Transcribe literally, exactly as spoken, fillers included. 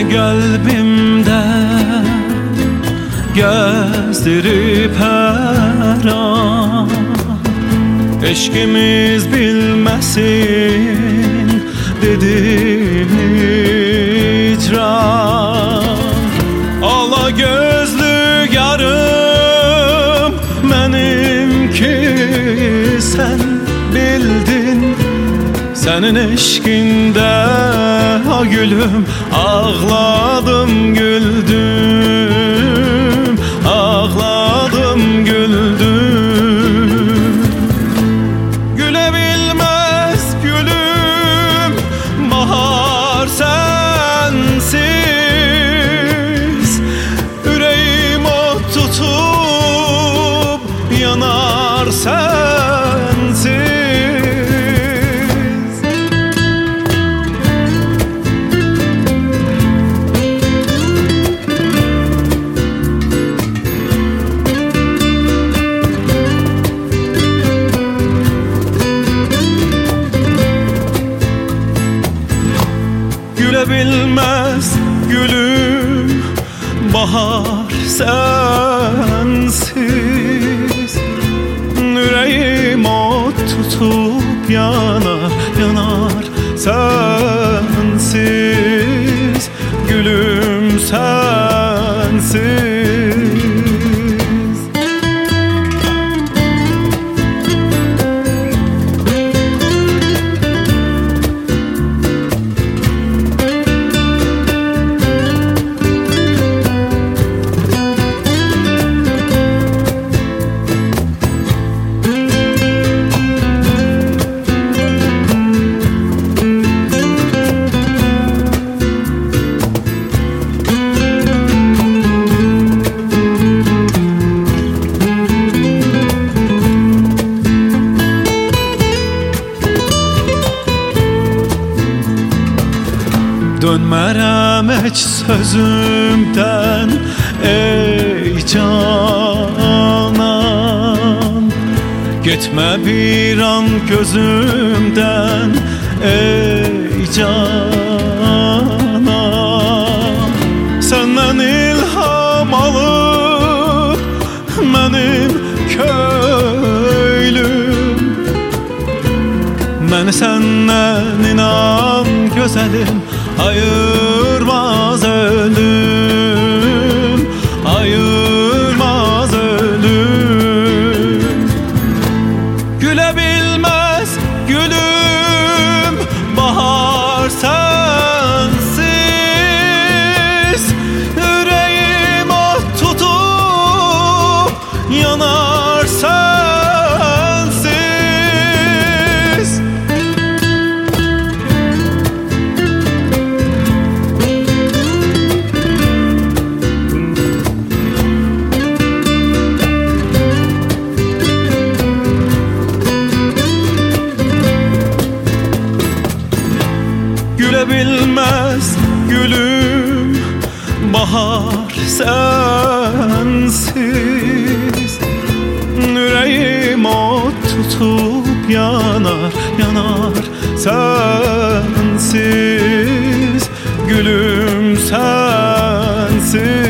Kalbimde gezdirip her an, eşkimiz bilmesin dedim icra. Ala gözlü yarım benimki, sen bildin. Senin eşkinde ha gülüm, ağladım güldüm, ağladım güldüm. Gülebilmez gülüm, bahar sensiz. Yüreğim o tutup yanar sensiz. Gülebilmez gülüm, bahar sensiz. Yüreğim o tutup yanar, yanar sensiz. Gülüm sensiz. Dönmərəm heç sözümdən ey canan. Getmə bir an gözümdən ey canan. Səndən ilham alıb mənim köylüm. Məni səndən inan gözəlim, ayırmaz ölüm, ayırmaz ölüm. Gülebilmez gülüm, bahar sensiz. Yüreğim o tutup yanar sensiz. Gülebilmez gülüm, bahar sensiz. Yüreğim o tutup yanar, yanar sensiz. Gülüm sensiz.